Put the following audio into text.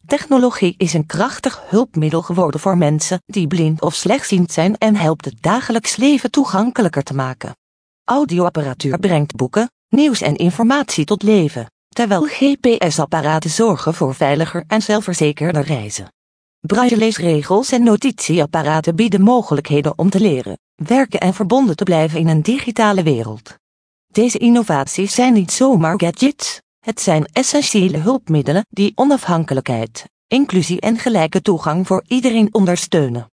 Technologie is een krachtig hulpmiddel geworden voor mensen die blind of slechtziend zijn en helpt het dagelijks leven toegankelijker te maken. Audioapparatuur brengt boeken, nieuws en informatie tot leven, terwijl GPS-apparaten zorgen voor veiliger en zelfverzekerder reizen. Brailleleesregels en notitieapparaten bieden mogelijkheden om te leren, werken en verbonden te blijven in een digitale wereld. Deze innovaties zijn niet zomaar gadgets, het zijn essentiële hulpmiddelen die onafhankelijkheid, inclusie en gelijke toegang voor iedereen ondersteunen.